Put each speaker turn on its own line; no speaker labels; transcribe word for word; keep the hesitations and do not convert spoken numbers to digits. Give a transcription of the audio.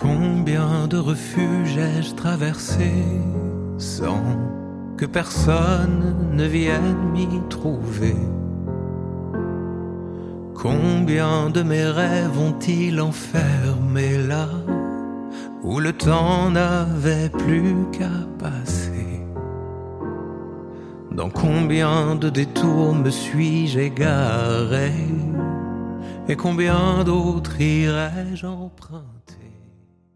Combien de refuges ai-je traversé sans que personne ne vienne m'y trouver? Combien de mes rêves ont-ils enfermé là où le temps n'avait plus qu'à passer? Dans combien de détours me suis-je égaré? Et combien d'autres irais-je emprunter?